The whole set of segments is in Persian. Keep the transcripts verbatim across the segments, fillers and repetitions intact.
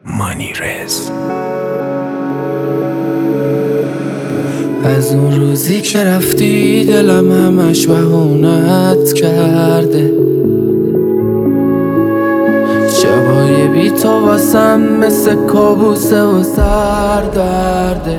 مانیرز. از اون روزی که رفتی دلم همش بهونت کرده، شبای بی تو واسم مثل کابوسه و سردرده.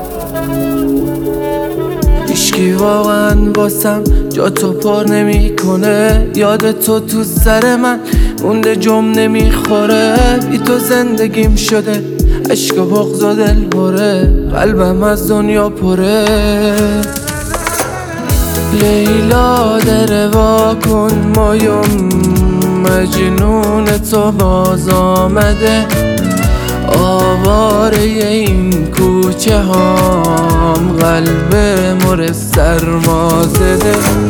هیچکی واقعا واسم جا تو پر نمی کنه، یاد تو تو سر من مونده جم نمیخوره. بی تو زندگیم شده عشق و بغض و دل پره، قلبم از دنیا پره. لیلا در وا کن مایم، مجنون تو باز آمده. آواره این کوچه هام، قلب مر سرما زده.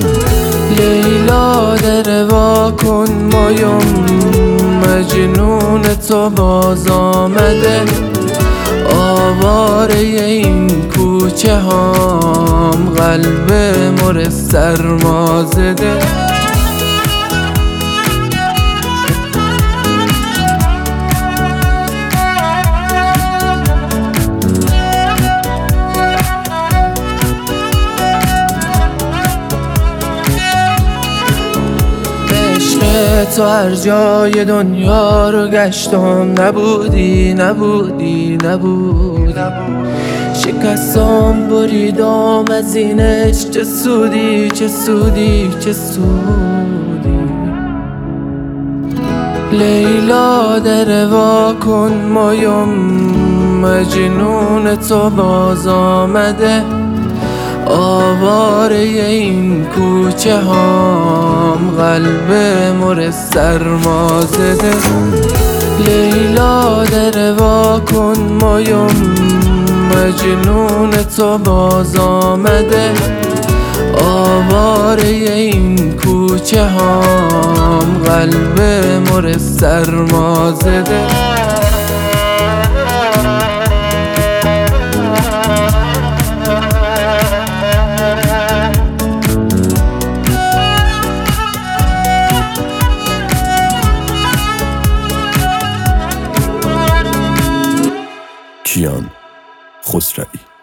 لیلا در وا کن مایم، مجنون تو باز آمده. آواره این کوچه هام، قلب مر سرما زده. تو هر جای دنیا رو گشتم، نبودی نبودی نبودی. شکستم بریدم از اینش، چه سودی چه سودی چه سودی. لیلا در وا کن مایم، مجنون تو باز آمده. آواره این کوچه هام، قلب مر سرما زده. لیلا در وا کن مایم، مجنون تو باز آمده. آواره این کوچه هام، قلب مر سرما زده. کیان خسروی.